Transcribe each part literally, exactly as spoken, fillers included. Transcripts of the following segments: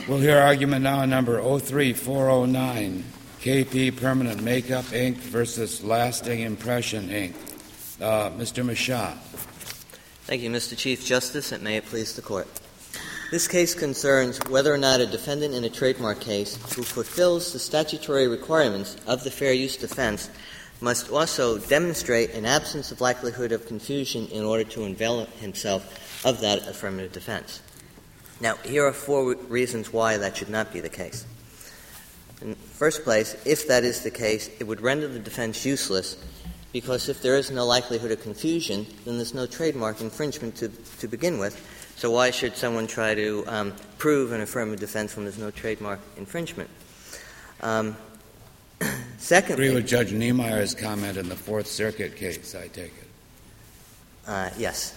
We'll hear argument now on number oh three four oh nine, K P Permanent Makeup, Incorporated versus Lasting Impression, Incorporated. Uh, Mister Michaud. Thank you, Mister Chief Justice, and may it please the Court. This case concerns whether or not a defendant in a trademark case who fulfills the statutory requirements of the fair use defense must also demonstrate an absence of likelihood of confusion in order to avail himself of that affirmative defense. Now, here are four reasons why that should not be the case. In the first place, if that is the case, it would render the defense useless, because if there is no likelihood of confusion, then there's no trademark infringement to, to begin with. So why should someone try to um, prove an affirmative defense when there's no trademark infringement? Um, secondly, I agree with Judge Niemeyer's comment in the Fourth Circuit case, I take it. Uh, yes.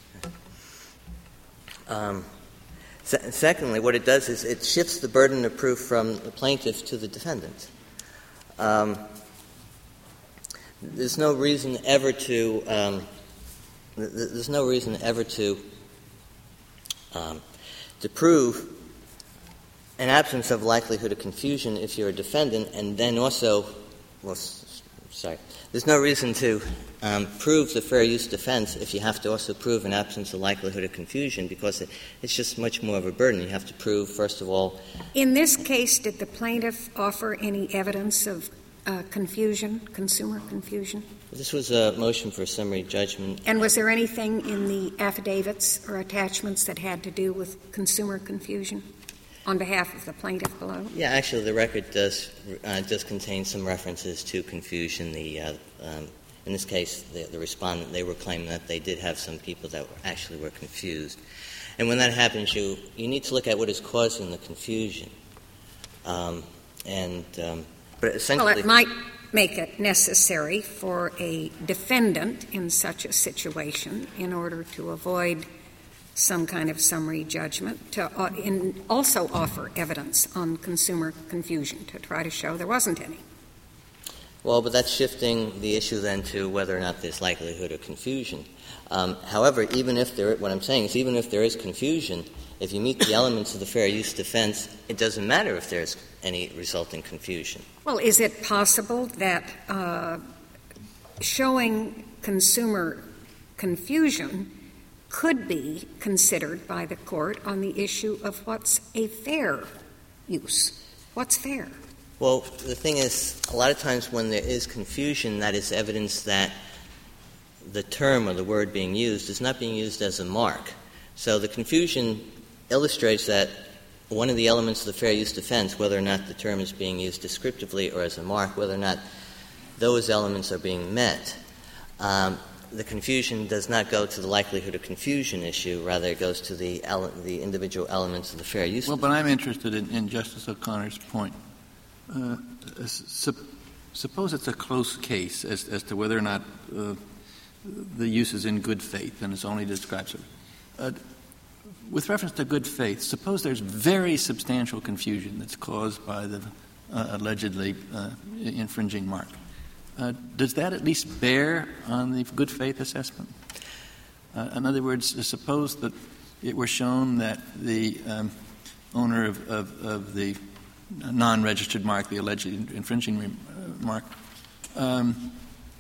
Um, se- secondly, what it does is it shifts the burden of proof from the plaintiff to the defendant. Um, there's no reason ever to um, th- there's no reason ever to um, to prove an absence of likelihood of confusion if you're a defendant, and then also, well, s- sorry, there's no reason to um, prove the fair use defense if you have to also prove an absence of likelihood of confusion, because it, it's just much more of a burden. You have to prove, first of all. In this case, did the plaintiff offer any evidence of uh, confusion, consumer confusion? This was a motion for summary judgment. And was there anything in the affidavits or attachments that had to do with consumer confusion on behalf of the plaintiff below? Yeah, actually, the record does uh, does contain some references to confusion. The uh, um, in this case, the, the respondent, they were claiming that they did have some people that were actually were confused. And when that happens, you you need to look at what is causing the confusion. Um, and um, but essentially, well, it might make it necessary for a defendant in such a situation, in order to avoid some kind of summary judgment, to uh, in also offer evidence on consumer confusion to try to show there wasn't any. Well, but that's shifting the issue then to whether or not there's likelihood of confusion. Um, however, even if there, what I'm saying is, even if there is confusion, if you meet the elements of the fair use defense, it doesn't matter if there's any resulting confusion. Well, is it possible that uh, showing consumer confusion could be considered by the court on the issue of what's a fair use? What's fair? Well, the thing is, a lot of times when there is confusion, that is evidence that the term or the word being used is not being used as a mark. So the confusion illustrates that one of the elements of the fair use defense, whether or not the term is being used descriptively or as a mark, whether or not those elements are being met. Um, the confusion does not go to the likelihood of confusion issue. Rather, it goes to the ele- the individual elements of the fair use well, defense. But I'm interested in, in Justice O'Connor's point. Uh, su- suppose it's a close case as, as to whether or not uh, the use is in good faith, and it's only describes it. Uh, with reference to good faith, suppose there's very substantial confusion that's caused by the uh, allegedly uh, infringing mark. Uh, does that at least bear on the good faith assessment? Uh, in other words, suppose that it were shown that the um, owner of, of, of the non-registered mark, the alleged infringing re- uh, mark, um,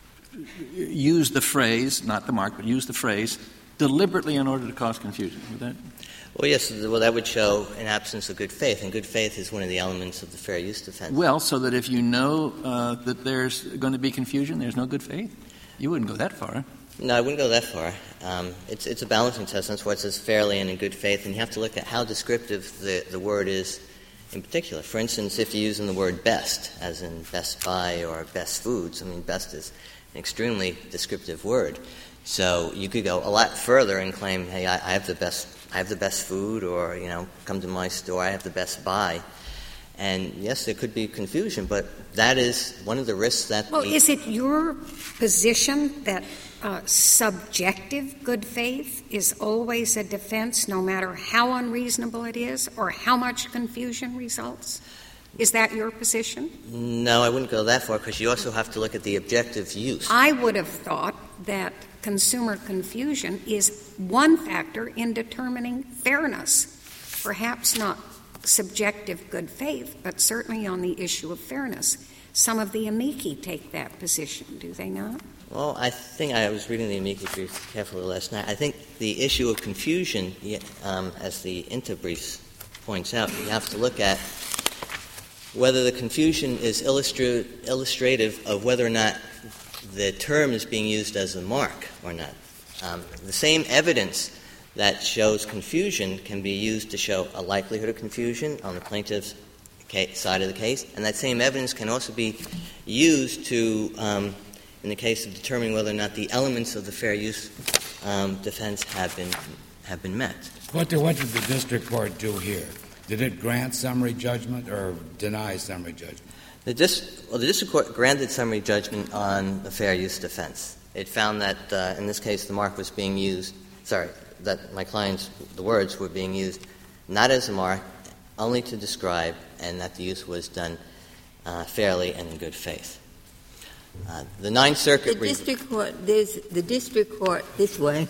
used the phrase, not the mark, but used the phrase, deliberately in order to cause confusion. Would that? Well, yes. Well, that would show an absence of good faith, and good faith is one of the elements of the fair use defense. Well, so that if you know uh, that there's going to be confusion, there's no good faith? You wouldn't go that far. No, I wouldn't go that far. Um, it's it's a balancing test. That's why it says fairly and in good faith, and you have to look at how descriptive the, the word is in particular. For instance, if you're using the word best, as in Best Buy or Best Foods, I mean, best is an extremely descriptive word. So you could go a lot further and claim, hey, I, I have the best I have the best food, or, you know, come to my store, I have the best buy. And, yes, there could be confusion, but that is one of the risks that Well, the is it your position that uh, subjective good faith is always a defense, no matter how unreasonable it is or how much confusion results? Is that your position? No, I wouldn't go that far, because you also have to look at the objective use. I would have thought that consumer confusion is one factor in determining fairness, perhaps not subjective good faith, but certainly on the issue of fairness. Some of the amici take that position, do they not? Well, I think I was reading the amici brief carefully last night. I think the issue of confusion, um, as the Inter brief points out, you have to look at whether the confusion is illustra- illustrative of whether or not the term is being used as a mark or not. Um, the same evidence that shows confusion can be used to show a likelihood of confusion on the plaintiff's case, side of the case, and that same evidence can also be used to, um, in the case of determining whether or not the elements of the fair use um, defense have been have been met. What did, what did the district court do here? Did it grant summary judgment or deny summary judgment? The, dis- well, the district court granted summary judgment on the fair use defense. It found that, uh, in this case, the mark was being used, sorry, that my client's, the words were being used not as a mark, only to describe, and that the use was done uh, fairly and in good faith. Uh, the Ninth Circuit... The district court, there's, the district court, this way,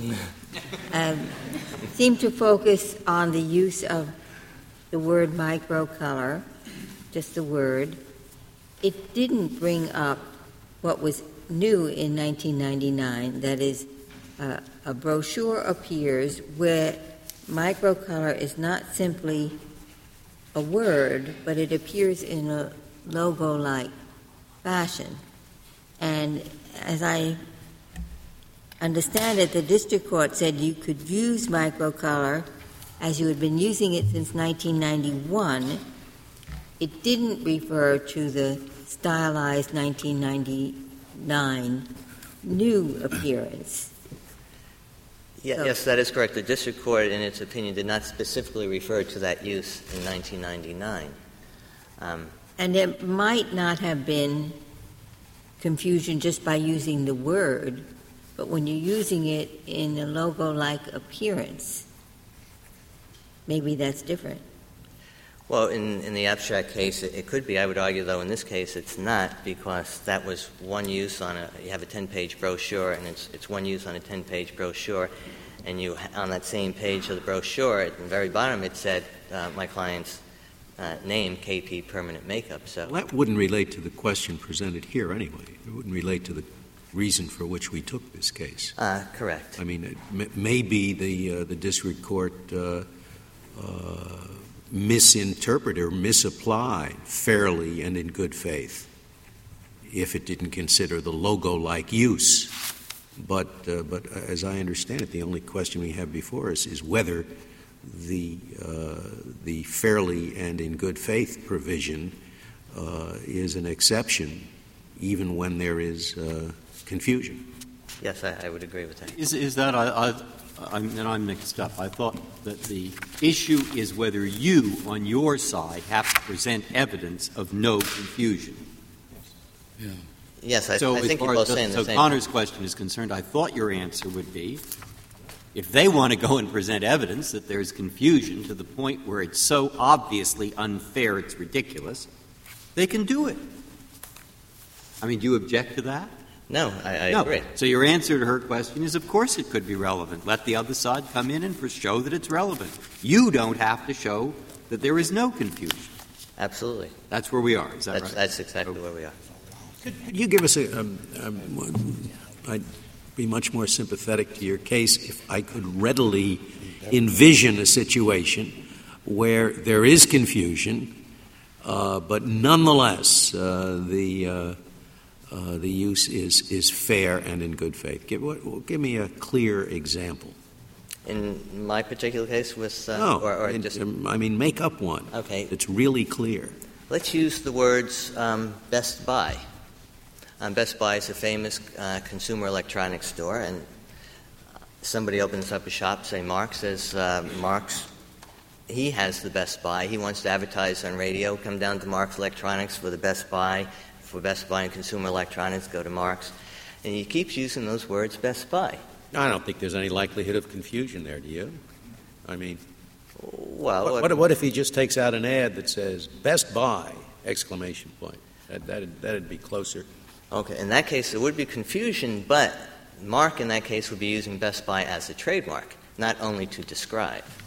um, seemed to focus on the use of the word microcolor, just the word. It didn't bring up what was new in nineteen ninety-nine, that is, uh, a brochure appears where microcolor is not simply a word, but it appears in a logo-like fashion. And as I understand it, the district court said you could use microcolor as you had been using it since nineteen ninety-one. It didn't refer to the stylized nineteen ninety-nine new appearance. Yeah, so, yes, that is correct. The district court, in its opinion, did not specifically refer to that use in nineteen ninety-nine. Um, and there might not have been confusion just by using the word, but when you're using it in a logo-like appearance, maybe that's different. Well, in, in the abstract case, it, it could be. I would argue, though, in this case, it's not, because that was one use on a, you have a ten-page brochure, and it's, it's one use on a ten-page brochure, and you, on that same page of the brochure, at the very bottom, it said, uh, my client's uh, name, K P Permanent Makeup. So well, that wouldn't relate to the question presented here anyway. It wouldn't relate to the reason for which we took this case. Uh, correct. I mean, it m- maybe the, uh, the district court uh, uh, misinterpret or misapply fairly and in good faith if it didn't consider the logo-like use. But, uh, but as I understand it, the only question we have before us is whether the, uh, the fairly and in good faith provision uh, is an exception even when there is uh, confusion. Yes, I, I would agree with that. Is, is that, I, I, I'm, then I'm mixed up. I thought that the issue is whether you, on your side, have to present evidence of no confusion. Yeah. Yes, I, so I think you're both the, saying the so same Connor's thing. question is concerned. I thought your answer would be, if they want to go and present evidence that there's confusion to the point where it's so obviously unfair it's ridiculous, they can do it. I mean, do you object to that? No, I, I no. agree. So your answer to her question is, of course it could be relevant. Let the other side come in and show that it's relevant. You don't have to show that there is no confusion. Absolutely. That's where we are. Is that that's, right? That's exactly okay. where we are. Could you give us a um, um, I'd be much more sympathetic to your case if I could readily envision a situation where there is confusion, uh, but nonetheless uh, the uh, uh, the use is is fair and in good faith. Give, what, give me a clear example. In my particular case, with uh, no, or, or in, just um, I mean, make up one. Okay. That's really clear. Let's use the words um, Best Buy. Um, Best Buy is a famous uh, consumer electronics store, and somebody opens up a shop, say Mark, says, uh, Mark's, he has the Best Buy. He wants to advertise on radio. Come down to Mark's Electronics for the Best Buy. For Best Buy and consumer electronics, go to Mark's. And he keeps using those words, Best Buy. I don't think there's any likelihood of confusion there, do you? I mean, well, what, what, what if he just takes out an ad that says Best Buy, exclamation point? That, that'd, that'd be closer. Okay, in that case, there would be confusion, but Mark in that case would be using Best Buy as a trademark, not only to describe.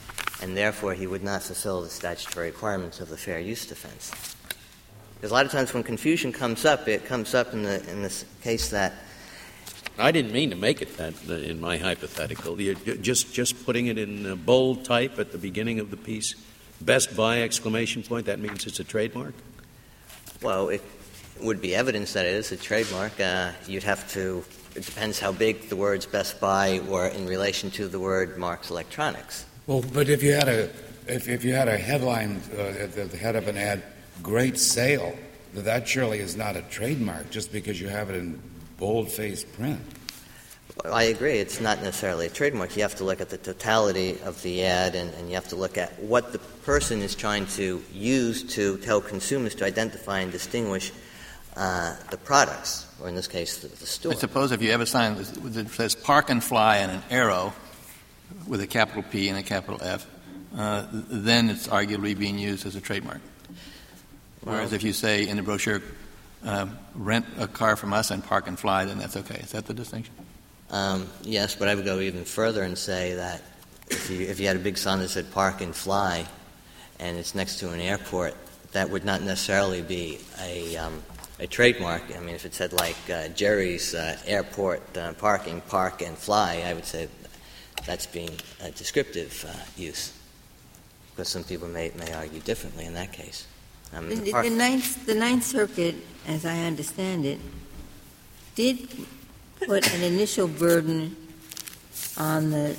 and therefore he would not fulfill the statutory requirements of the fair use defense. Because a lot of times when confusion comes up, it comes up in the in this case that I didn't mean to make it that uh, in my hypothetical. You're just just putting it in uh, bold type at the beginning of the piece, Best Buy exclamation point. That means it's a trademark. Well, it would be evidence that it is a trademark. Uh, you'd have to. It depends how big the words Best Buy were in relation to the word Marks Electronics. Well, but if you had a if, if you had a headline uh, at the head of an ad, "Great sale," that surely is not a trademark just because you have it in bold-faced print. Well, I agree. It's not necessarily a trademark. You have to look at the totality of the ad, and, and you have to look at what the person is trying to use to tell consumers to identify and distinguish uh, the products, or in this case, the, the store. I suppose if you have a sign that says "Park and Fly" and an arrow with a capital P and a capital F, uh, then it's arguably being used as a trademark. Whereas well, if you say in the brochure, uh, "Rent a car from us and park and fly," then that's okay. Is that the distinction? Um, yes, but I would go even further and say that if you, if you had a big sign that said "Park and Fly" and it's next to an airport, that would not necessarily be a um, a trademark. I mean, if it said like uh, Jerry's uh, Airport uh, Parking, Park and Fly, I would say that's being a descriptive uh, use, because some people may may argue differently in that case. Um, the, the, the, Ninth, the Ninth Circuit, as I understand it, did put an initial burden on the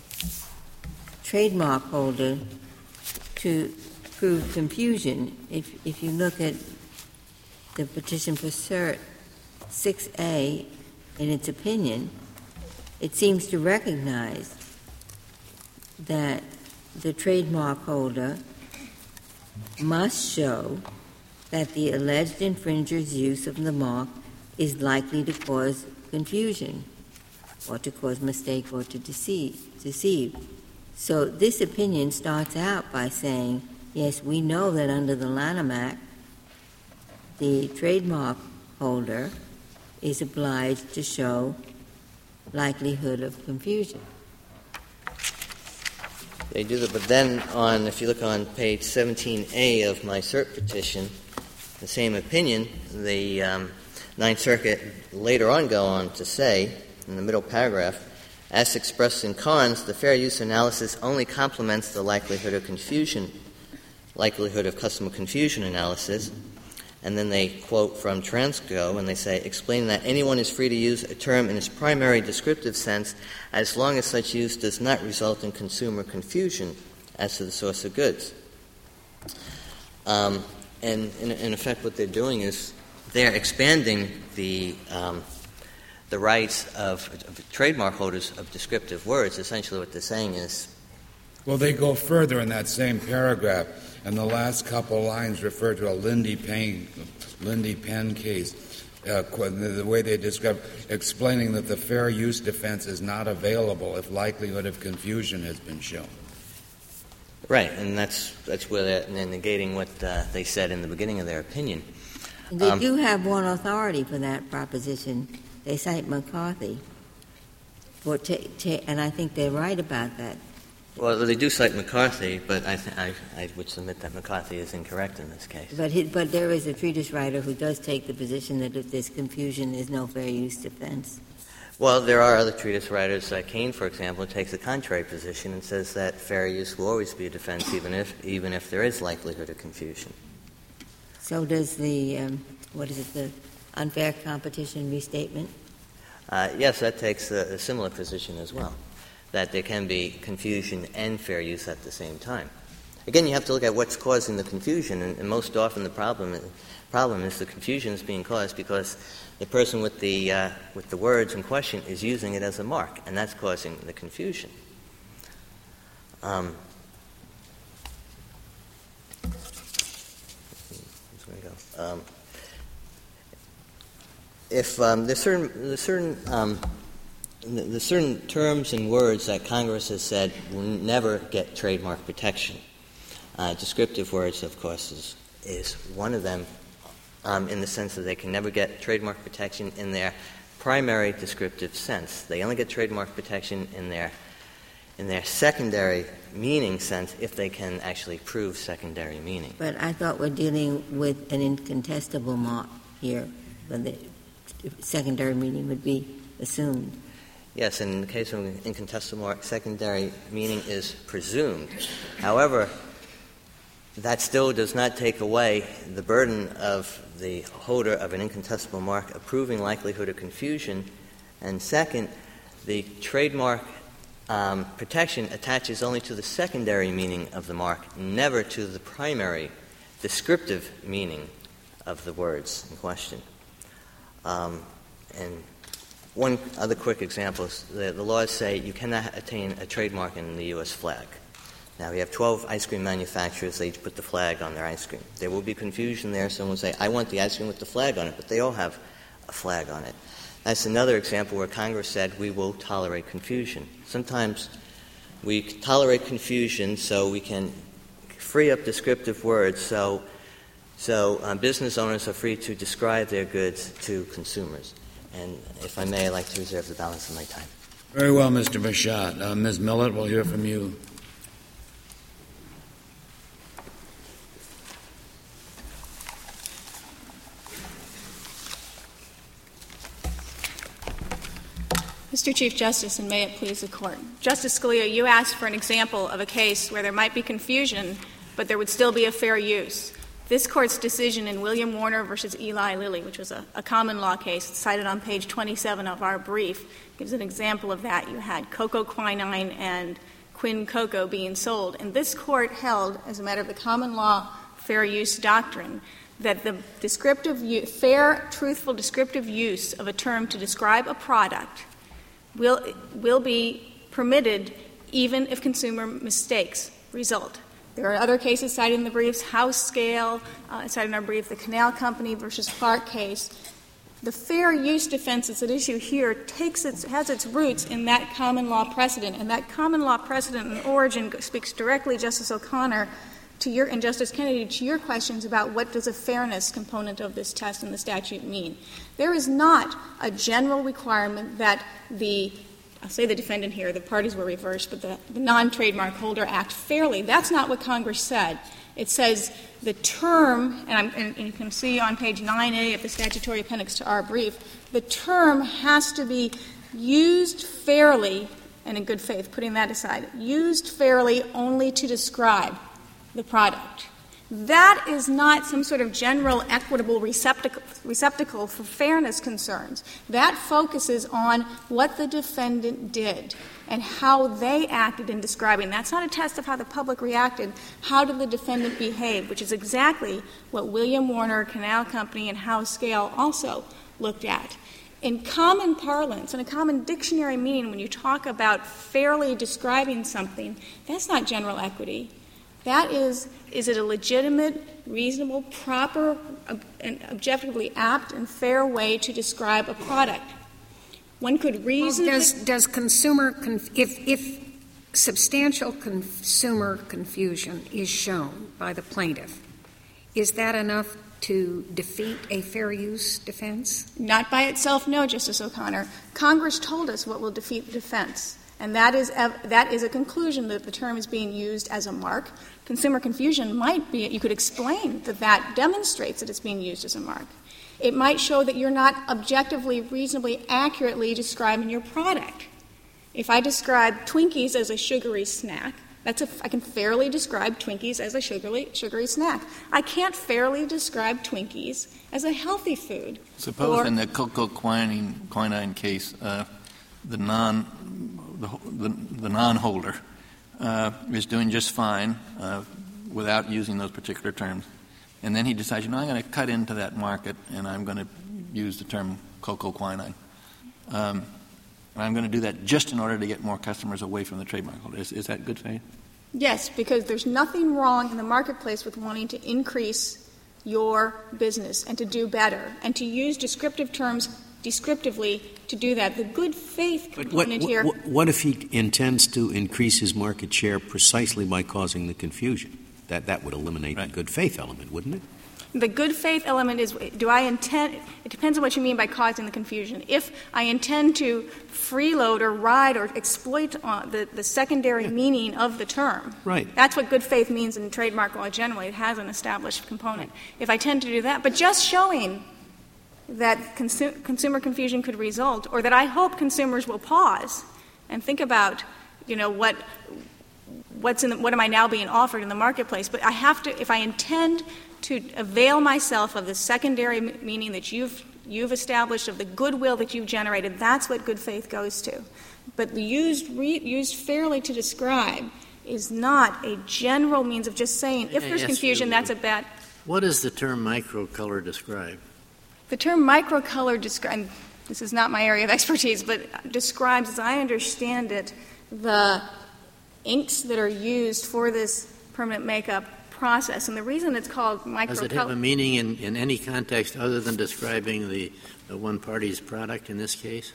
trademark holder to prove confusion. If, if you look at the petition for cert six A, in its opinion, it seems to recognize that the trademark holder must show that the alleged infringer's use of the mark is likely to cause confusion or to cause mistake or to deceive. deceive. So this opinion starts out by saying, yes, we know that under the Lanham Act, the trademark holder is obliged to show likelihood of confusion. They do that, but then on, if you look on page seventeen A of my cert petition, the same opinion, the um, Ninth Circuit later on go on to say, in the middle paragraph, as expressed in Carnes, the fair use analysis only complements the likelihood of confusion, likelihood of customer confusion analysis. And then they quote from Transco, and they say, explaining that anyone is free to use a term in its primary descriptive sense as long as such use does not result in consumer confusion as to the source of goods. Um, and in, in effect, what they're doing is they're expanding the um, the rights of, of trademark holders of descriptive words. Essentially what they're saying is... Well, they go further in that same paragraph, and the last couple lines refer to a Lindy Penn, Lindy Penn case, uh, the way they describe, explaining that the fair use defense is not available if likelihood of confusion has been shown. Right, and that's that's where they're, they're negating what uh, they said in the beginning of their opinion. They um, do have one authority for that proposition. They cite McCarthy, for ta- ta- and I think they're right about that. Well, they do cite McCarthy, but I, th- I, I would submit that McCarthy is incorrect in this case. But he, but there is a treatise writer who does take the position that if there's confusion, there's no fair use defense. Well, there are other treatise writers. Uh, Kane, for example, takes the contrary position and says that fair use will always be a defense, even if even if there is likelihood of confusion. So does the um, what is it, the unfair competition restatement? Uh, yes, that takes a, a similar position as well, that there can be confusion and fair use at the same time. Again, you have to look at what's causing the confusion, and, and most often the problem is, problem is the confusion is being caused because the person with the uh, with the words in question is using it as a mark, and that's causing the confusion. Um, um, if um, there's certain there's certain um, there's certain terms and words that Congress has said will never get trademark protection. Uh, descriptive words, of course, is is one of them. Um, in the sense that they can never get trademark protection in their primary descriptive sense. They only get trademark protection in their in their secondary meaning sense if they can actually prove secondary meaning. But I thought we're dealing with an incontestable mark here, when the secondary meaning would be assumed. Yes, in the case of an incontestable mark, secondary meaning is presumed. However, that still does not take away the burden of the holder of an incontestable mark of proving likelihood of confusion. And second, the trademark um, protection attaches only to the secondary meaning of the mark, never to the primary descriptive meaning of the words in question. Um, and one other quick example is the, the laws say you cannot attain a trademark in the U S flag. Now, we have twelve ice cream manufacturers. They each put the flag on their ice cream. There will be confusion there. Someone will say, I want the ice cream with the flag on it, but they all have a flag on it. That's another example where Congress said we will tolerate confusion. Sometimes we tolerate confusion so we can free up descriptive words so, so um, business owners are free to describe their goods to consumers. And if I may, I'd like to reserve the balance of my time. Very well, Mister Bachat. Uh, Miz Millett, we'll hear from you. Mister Chief Justice, and may it please the Court. Justice Scalia, you asked for an example of a case where there might be confusion, but there would still be a fair use. This Court's decision in William Warner versus Eli Lilly, which was a, a common law case cited on page twenty-seven of our brief, gives an example of that. You had cocoa quinine and quin cocoa being sold, and this Court held, as a matter of the common law fair use doctrine, that the descriptive, fair, truthful descriptive use of a term to describe a product will will be permitted even if consumer mistakes result. There are other cases cited in the briefs, House Scale, uh, cited in our brief, the Canal Company versus Clark case. The fair use defense that's at issue here takes its, has its roots in that common law precedent, and that common law precedent in origin speaks directly, Justice O'Connor, to your, and Justice Kennedy, to your questions about what does a fairness component of this test in the statute mean. There is not a general requirement that the, I'll say the defendant here, the parties were reversed, but the, the non-trademark holder act fairly. That's not what Congress said. It says the term, and, I'm, and, and you can see on page nine A of the statutory appendix to our brief, the term has to be used fairly and in good faith, putting that aside, used fairly only to describe the product. That is not some sort of general equitable receptacle, receptacle for fairness concerns. That focuses on what the defendant did and how they acted in describing. That's not a test of how the public reacted. How did the defendant behave, which is exactly what William Warner, Canal Company, and House Scale also looked at. In common parlance, in a common dictionary meaning, when you talk about fairly describing something, that's not general equity. That is, is it a legitimate, reasonable, proper, ob- and objectively apt and fair way to describe a product? One could reasonably... Well, does, does consumer, conf- if, if substantial consumer confusion is shown by the plaintiff, is that enough to defeat a fair use defense? Not by itself, no, Justice O'Connor. Congress told us what will defeat the defense. And that is ev- that is a conclusion that the term is being used as a mark. Consumer confusion might be, you could explain that that demonstrates that it's being used as a mark. It might show that you're not objectively, reasonably, accurately describing your product. If I describe Twinkies as a sugary snack, that's a, I can fairly describe Twinkies as a sugary, sugary snack. I can't fairly describe Twinkies as a healthy food. Suppose or, in the cocoa quinine, quinine case, uh, the non the, the, the non-holder uh, is doing just fine uh, without using those particular terms, and then he decides, you know, I'm going to cut into that market and I'm going to use the term cocoa quinine. Um, and I'm going to do that just in order to get more customers away from the trademark holder. Is, is that good faith? Yes, because there's nothing wrong in the marketplace with wanting to increase your business and to do better and to use descriptive terms descriptively to do that. The good faith component what, here. What, what if he intends to increase his market share precisely by causing the confusion? That that would eliminate right. the good faith element, wouldn't it? The good faith element is, do I intend, it depends on what you mean by causing the confusion. If I intend to freeload or ride or exploit uh, the, the secondary yeah. meaning of the term, right. that's what good faith means in trademark law generally. It has an established component. If I tend to do that, but just showing that consu- consumer confusion could result, or that I hope consumers will pause and think about, you know, what what's in the, what am I now being offered in the marketplace. But I have to, if I intend to avail myself of the secondary m- meaning that you've you've established, of the goodwill that you've generated, that's what good faith goes to. But the used re- used fairly to describe is not a general means of just saying if there's confusion, that's a bad. What does the term microcolor describe? The term microcolor describes, this is not my area of expertise, but describes, as I understand it, the inks that are used for this permanent makeup process. And the reason it's called microcolor. Does it have a meaning in, in any context other than describing the, the one party's product in this case?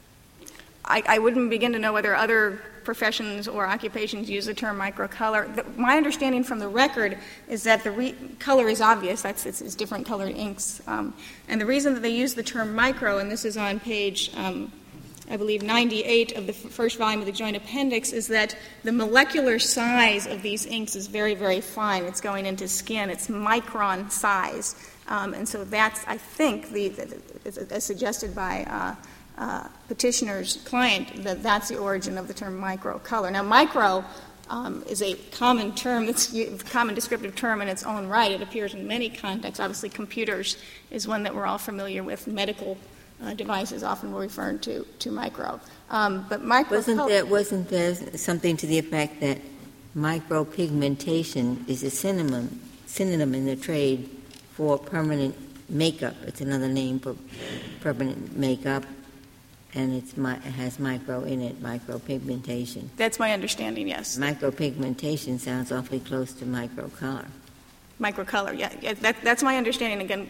I, I wouldn't begin to know whether other professions or occupations use the term microcolor. The, my understanding from the record is that the re- color is obvious. That's it's, it's different colored inks. Um, and the reason that they use the term micro, and this is on page, um, I believe, ninety-eight of the f- first volume of the Joint Appendix, is that the molecular size of these inks is very, very fine. It's going into skin. It's micron size. Um, and so that's, I think, the, the, the as suggested by uh, Uh, petitioner's client, that that's the origin of the term microcolor. Now, micro um, is a common term, that's a common descriptive term in its own right. It appears in many contexts. Obviously, computers is one that we're all familiar with. Medical uh, devices often will refer to, to micro. Um, but microcolor... Wasn't there, wasn't there something to the effect that micropigmentation is a synonym, synonym in the trade for permanent makeup? It's another name for permanent makeup. And it's my, it has micro in it, micropigmentation. That's my understanding, yes. Micropigmentation sounds awfully close to microcolor. Microcolor, yeah. yeah that, that's my understanding. Again,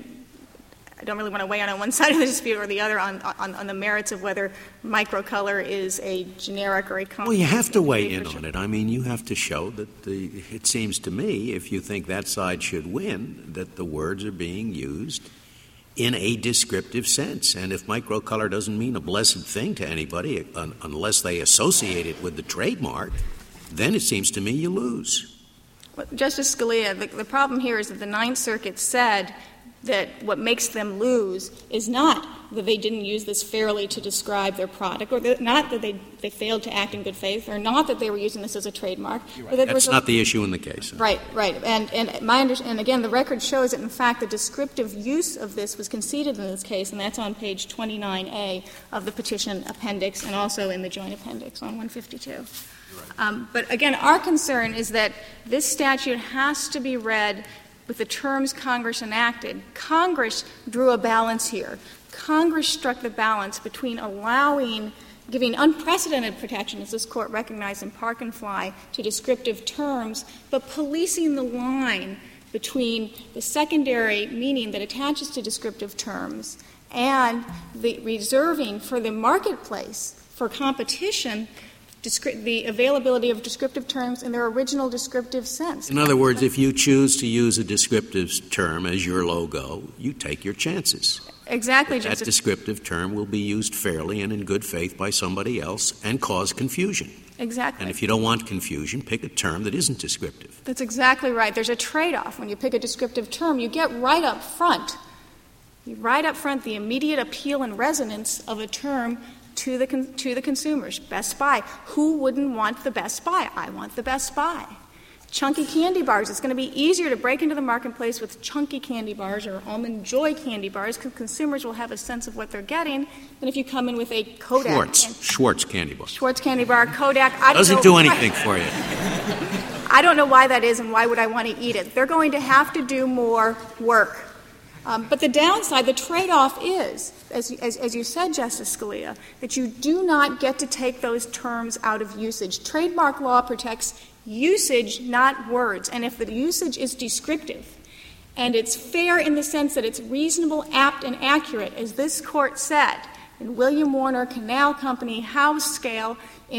I don't really want to weigh on on one side of the dispute or the other on, on, on the merits of whether microcolor is a generic or a common. Well, you have to weigh in on it. I mean, you have to show that the, it seems to me, if you think that side should win, that the words are being used in a descriptive sense. And if microcolor doesn't mean a blessed thing to anybody un- unless they associate it with the trademark, then it seems to me you lose. Well, Justice Scalia, the, the problem here is that the Ninth Circuit said that what makes them lose is not that they didn't use this fairly to describe their product, or that, not that they, they failed to act in good faith, or not that they were using this as a trademark. Right. That That's not a, the issue in the case. Right, right. And, and, my under, and again, the record shows that, in fact, the descriptive use of this was conceded in this case, and that's on page twenty-nine A of the petition appendix and also in the joint appendix on one fifty-two. Right. Um, but again, our concern is that this statute has to be read with the terms Congress enacted. Congress drew a balance here. Congress struck the balance between allowing, giving unprecedented protection, as this Court recognized in Park and Fly, to descriptive terms, but policing the line between the secondary meaning that attaches to descriptive terms and the reserving for the marketplace, for competition, Descri- the availability of descriptive terms in their original descriptive sense. In other words, if you choose to use a descriptive term as your logo, you take your chances. Exactly, that Justice. That descriptive term will be used fairly and in good faith by somebody else and cause confusion. Exactly. And if you don't want confusion, pick a term that isn't descriptive. That's exactly right. There's a trade-off. When you pick a descriptive term, you get right up front, you right up front the immediate appeal and resonance of a term to the con- to the consumers. Best Buy. Who wouldn't want the Best Buy? I want the Best Buy. Chunky candy bars. It's going to be easier to break into the marketplace with chunky candy bars or Almond Joy candy bars because consumers will have a sense of what they're getting than if you come in with a Kodak. Schwartz. Can- Schwartz candy bar. Schwartz candy bar, Kodak. I don't Doesn't know do why- anything for you. I don't know why that is and why would I want to eat it. They're going to have to do more work. Um, but the downside, the trade-off is, as, as, as you said, Justice Scalia, that you do not get to take those terms out of usage. Trademark law protects usage, not words. And if the usage is descriptive and it's fair in the sense that it's reasonable, apt, and accurate, as this Court said in William Warner Canal Company, House Scale, in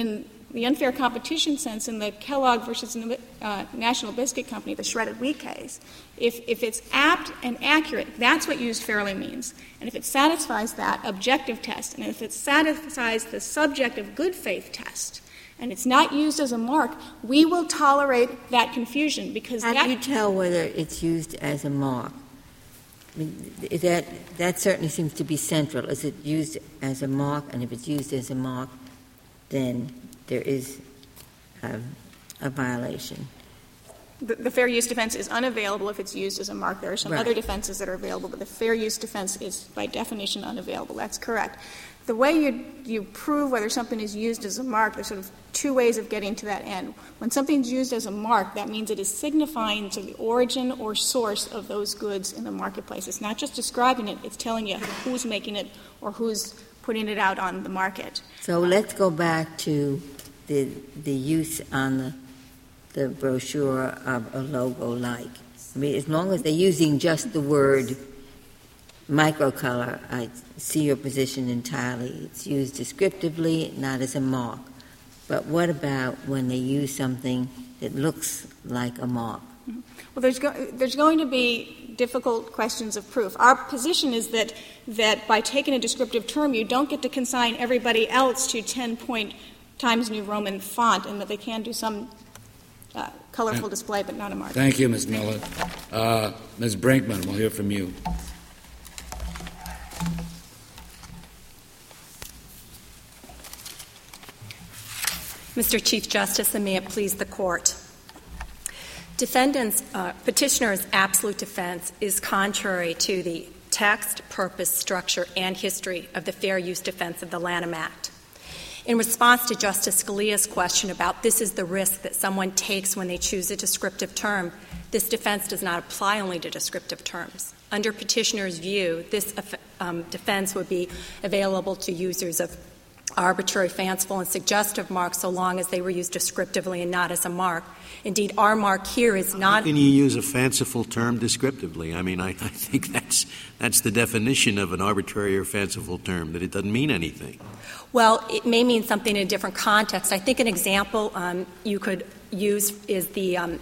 the unfair competition sense in the Kellogg versus uh, National Biscuit Company, the shredded wheat case, if, if it's apt and accurate, that's what used fairly means. And if it satisfies that objective test, and if it satisfies the subjective good faith test, and it's not used as a mark, we will tolerate that confusion because How that... do you tell whether it's used as a mark? I mean, that, that certainly seems to be central. Is it used as a mark? And if it's used as a mark, then there is um, a violation. The, the fair use defense is unavailable if it's used as a mark. There are some right. other defenses that are available, but the fair use defense is, by definition, unavailable. That's correct. The way you, you prove whether something is used as a mark, there's sort of two ways of getting to that end. When something's used as a mark, that means it is signifying to the origin or source of those goods in the marketplace. It's not just describing it, it's telling you who's making it or who's putting it out on the market. So let's go back to the the use on the, the brochure of a logo like. I mean, as long as they're using just the word microcolor, I see your position entirely. It's used descriptively, not as a mark. But what about when they use something that looks like a mark? Mm-hmm. Well, there's, go- there's going to be difficult questions of proof. Our position is that, that by taking a descriptive term, you don't get to consign everybody else to ten-point Times New Roman font, and that they can do some uh, colorful display, but not a mark. Thank you, Miz Miller. Uh, Miz Brinkman, we'll hear from you. Mister Chief Justice, and may it please the Court. Defendant's, uh, petitioner's absolute defense is contrary to the text, purpose, structure, and history of the Fair Use Defense of the Lanham Act. In response to Justice Scalia's question about this is the risk that someone takes when they choose a descriptive term, this defense does not apply only to descriptive terms. Under petitioner's view, this um, defense would be available to users of arbitrary, fanciful, and suggestive marks so long as they were used descriptively and not as a mark. Indeed, our mark here is not... How can you use a fanciful term descriptively? I mean, I, I think that's that's the definition of an arbitrary or fanciful term, that it doesn't mean anything. Well, it may mean something in a different context. I think an example um, you could use is the um,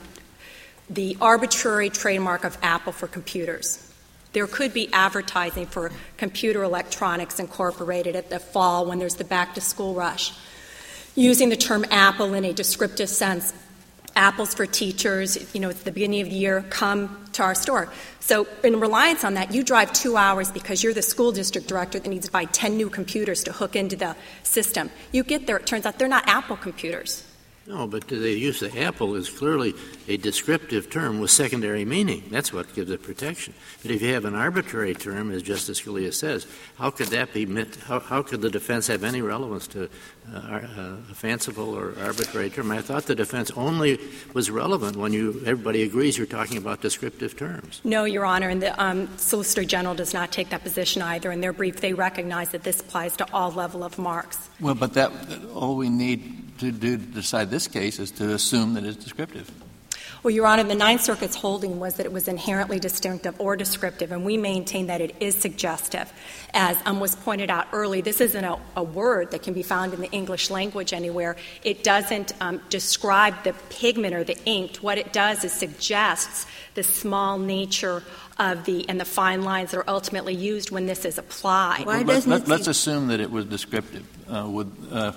the arbitrary trademark of Apple for computers. There could be advertising for Computer Electronics Incorporated at the fall when there's the back-to-school rush, using the term Apple in a descriptive sense. Apples for teachers, you know, it's the beginning of the year, come to our store. So in reliance on that, you drive two hours because you're the school district director that needs to buy ten new computers to hook into the system. You get there, it turns out they're not Apple computers. No, but the use of Apple is clearly a descriptive term with secondary meaning. That's what gives it protection. But if you have an arbitrary term, as Justice Scalia says, how could that be – how, how could the defense have any relevance to uh, a fanciful or arbitrary term? I thought the defense only was relevant when you everybody agrees you're talking about descriptive terms. No, Your Honor, and the um, Solicitor General does not take that position either. In their brief, they recognize that this applies to all level of marks. Well, but that all we need to do to decide this case is to assume that it's descriptive. Well, Your Honor, the Ninth Circuit's holding was that it was inherently distinctive or descriptive, and we maintain that it is suggestive. As um, was pointed out early, this isn't a, a word that can be found in the English language anywhere. It doesn't um, describe the pigment or the ink. What it does is suggests the small nature of the and the fine lines that are ultimately used when this is applied. Why well, doesn't let, it let's assume that it was descriptive. Uh, would uh,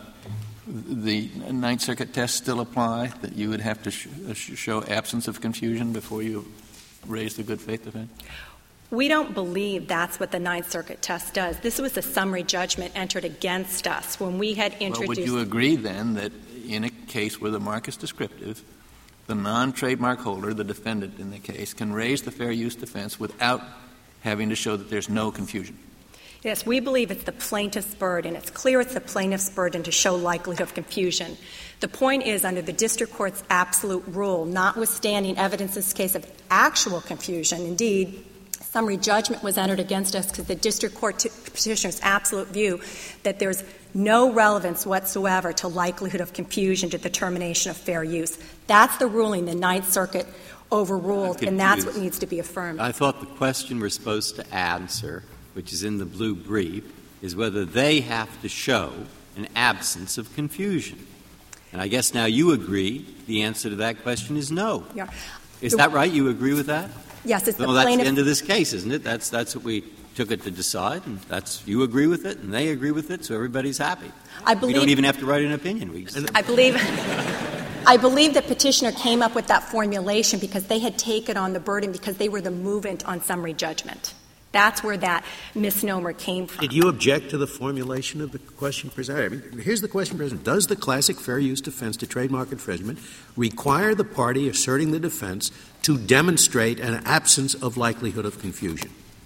the Ninth Circuit test still apply, that you would have to sh- show absence of confusion before you raise the good faith defense? We don't believe that's what the Ninth Circuit test does. This was a summary judgment entered against us when we had introduced... Well, would you agree, then, that in a case where the mark is descriptive, the non-trademark holder, the defendant in the case, can raise the fair use defense without having to show that there's no confusion? Yes, we believe it's the plaintiff's burden. It's clear it's the plaintiff's burden to show likelihood of confusion. The point is, under the district court's absolute rule, notwithstanding evidence in this case of actual confusion, indeed, summary judgment was entered against us because the district court t- petitioner's absolute view that there's no relevance whatsoever to likelihood of confusion to the determination of fair use. That's the ruling the Ninth Circuit overruled, and that's what needs to be affirmed. I thought the question we're supposed to answer, which is in the blue brief, is whether they have to show an absence of confusion. And I guess now you agree the answer to that question is no. Yeah. Is the, that right? You agree with that? Yes, it's well, the that's plaintiff. the end of this case, isn't it? That's that's what we took it to decide, and that's you agree with it, and they agree with it, so everybody's happy. I believe, we don't even have to write an opinion. We just I believe. I believe the petitioner came up with that formulation because they had taken on the burden because they were the movant on summary judgment. That's where that misnomer came from. Did you object to the formulation of the question presented? I mean, here's the question presented. Does the classic fair use defense to trademark infringement require the party asserting the defense to demonstrate an absence of likelihood of confusion?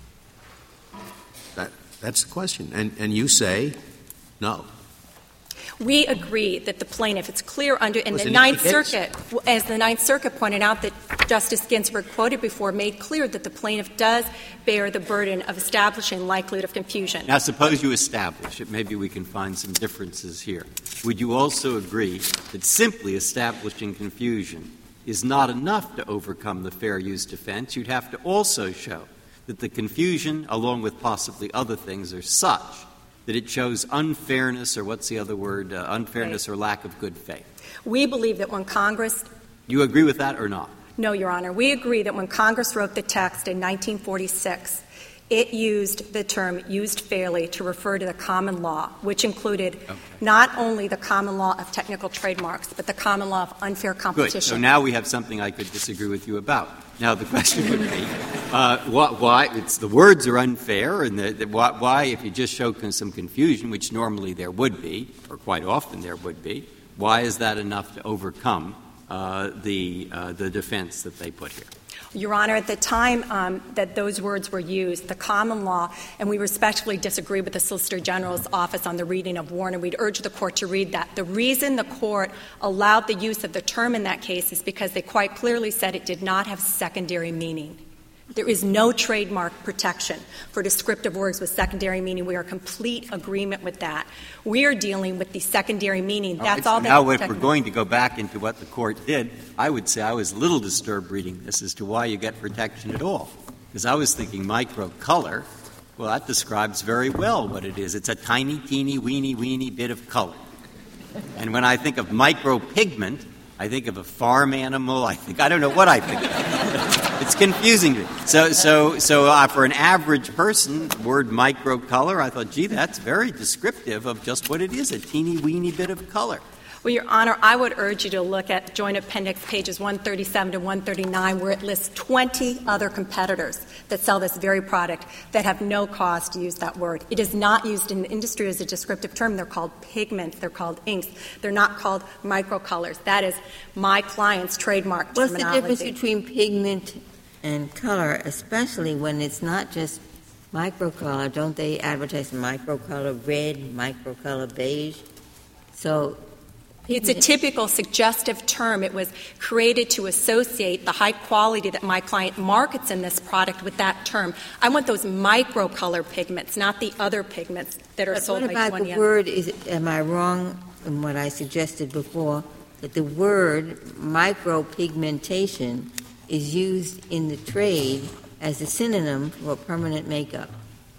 That, that's the question. And, and you say no. We agree that the plaintiff, it's clear under, in Was the it Ninth the case? Circuit, as the Ninth Circuit pointed out, that Justice Ginsburg quoted before, made clear that the plaintiff does bear the burden of establishing likelihood of confusion. Now, suppose you establish it. Maybe we can find some differences here. Would you also agree that simply establishing confusion is not enough to overcome the fair use defense? You'd have to also show that the confusion, along with possibly other things, are such that it shows unfairness, or what's the other word, uh, unfairness right. or lack of good faith. We believe that when Congress — You agree with that or not? No, Your Honor. We agree that when Congress wrote the text in nineteen forty-six, it used the term used fairly to refer to the common law, which included okay. not only the common law of technical trademarks, but the common law of unfair competition. Good. So now we have something I could disagree with you about. Now the question would be, uh, why, why it's, the words are unfair, and the, the, why, why, if you just show some confusion, which normally there would be, or quite often there would be, why is that enough to overcome uh, the uh, the defense that they put here? Your Honor, at the time um, that those words were used, the common law, and we respectfully disagree with the Solicitor General's office on the reading of Warner. We'd urge the Court to read that. The reason the Court allowed the use of the term in that case is because they quite clearly said it did not have secondary meaning. There is no trademark protection for descriptive words with secondary meaning. We are in complete agreement with that. We are dealing with the secondary meaning. That's all, all that Now, if we're going to go back into what the Court did, I would say I was a little disturbed reading this as to why you get protection at all. Because I was thinking microcolor, well, that describes very well what it is. It's a tiny, teeny, weeny, weeny bit of color. And when I think of micropigment, I think of a farm animal. I think I don't know what I think of. It's confusing to me. So, so, so uh, for an average person, the word microcolor, I thought, gee, that's very descriptive of just what it is, a teeny weeny bit of color. Well, Your Honor, I would urge you to look at Joint Appendix pages one thirty-seven to one thirty-nine, where it lists twenty other competitors that sell this very product that have no cause to use that word. It is not used in the industry as a descriptive term. They're called pigments. They're called inks. They're not called microcolors. That is my client's trademark What's terminology. What's the difference between pigment and color, especially when it's not just microcolor? Don't they advertise microcolor red, microcolor beige? So it's a typical suggestive term. It was created to associate the high quality that my client markets in this product with that term. I want those microcolor pigments, not the other pigments that are but sold what by about twenty the other. word? Is am I wrong in what I suggested before, that the word micropigmentation is used in the trade as a synonym for permanent makeup?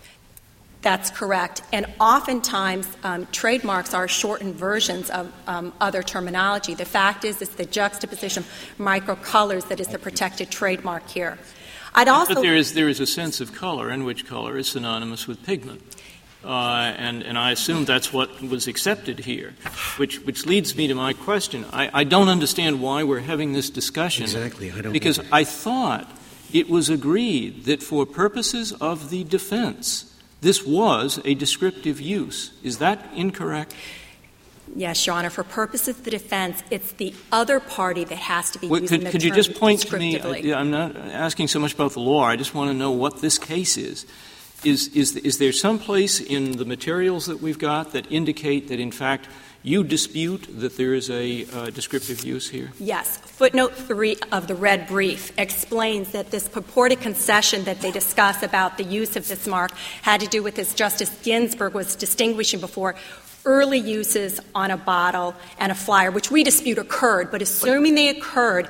That's correct. And oftentimes, um, trademarks are shortened versions of um, other terminology. The fact is, it's the juxtaposition of microcolors that is the protected trademark here. I'd also but there is there is a sense of color in which color is synonymous with pigment. Uh, and, and I assume that's what was accepted here, which which leads me to my question. I, I don't understand why we're having this discussion. Exactly. I don't Because know. I thought it was agreed that for purposes of the defense, this was a descriptive use. Is that incorrect? Yes, Your Honor. For purposes of the defense, it's the other party that has to be Well, using could, the could term you just point to me? descriptively. I, I'm not asking so much about the law. I just want to know what this case is. Is, is, is there some place in the materials that we've got that indicate that, in fact, you dispute that there is a uh, descriptive use here? Yes. Footnote three of the red brief explains that this purported concession that they discuss about the use of this mark had to do with, as Justice Ginsburg was distinguishing before, early uses on a bottle and a flyer, which we dispute occurred, but assuming they occurred,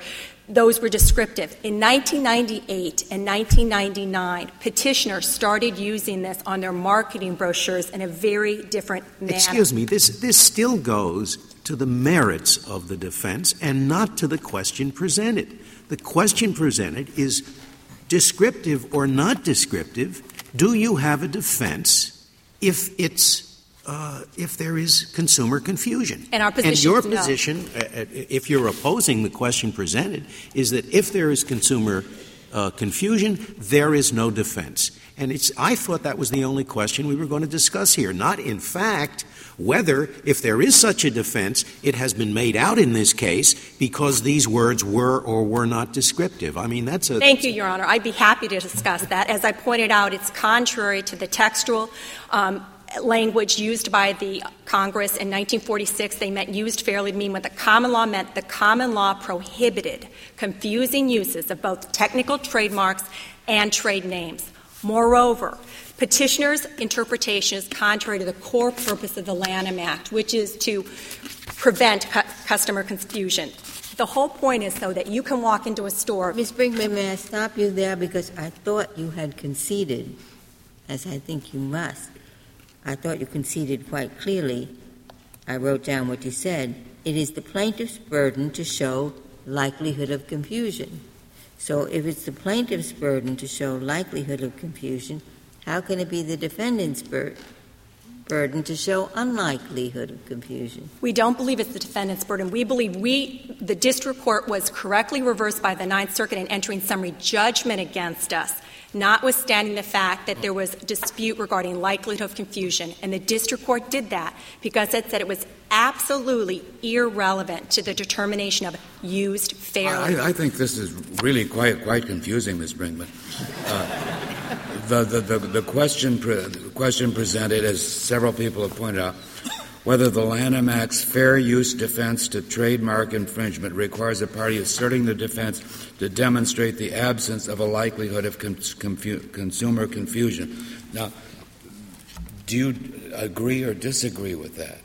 those were descriptive. In nineteen ninety-eight and nineteen ninety-nine, petitioners started using this on their marketing brochures in a very different manner. Excuse me, this, this still goes to the merits of the defense and not to the question presented. The question presented is descriptive or not descriptive. Do you have a defense if it's Uh, if there is consumer confusion? And our position and your is no. position, uh, if you're opposing the question presented, is that if there is consumer uh, confusion, there is no defense. And it's, I thought that was the only question we were going to discuss here, not, in fact, whether, if there is such a defense, it has been made out in this case because these words were or were not descriptive. I mean, that's a... Thank you, Your Honor. I'd be happy to discuss that. As I pointed out, it's contrary to the textual um, language used by the Congress in nineteen forty-six. They meant used fairly to mean what the common law meant. The common law prohibited confusing uses of both technical trademarks and trade names. Moreover, petitioners' interpretation is contrary to the core purpose of the Lanham Act, which is to prevent cu- customer confusion. The whole point is, though, that you can walk into a store. Miz Brinkman, may I stop you there? Because I thought you had conceded, as I think you must, I thought you conceded quite clearly. I wrote down what you said. It is the plaintiff's burden to show likelihood of confusion. So if it's the plaintiff's burden to show likelihood of confusion, how can it be the defendant's bur- burden to show unlikelihood of confusion? We don't believe it's the defendant's burden. We believe we, the district court was correctly reversed by the Ninth Circuit in entering summary judgment against us, notwithstanding the fact that there was a dispute regarding likelihood of confusion. And the district court did that because it said it was absolutely irrelevant to the determination of used fairly. I, I think this is really quite quite confusing, Miz Brinkman. Uh, the, the, the, the, question pre- the question presented, as several people have pointed out, whether the Lanham Act's fair use defense to trademark infringement requires a party asserting the defense to demonstrate the absence of a likelihood of con- confu- consumer confusion. Now, do you agree or disagree with that?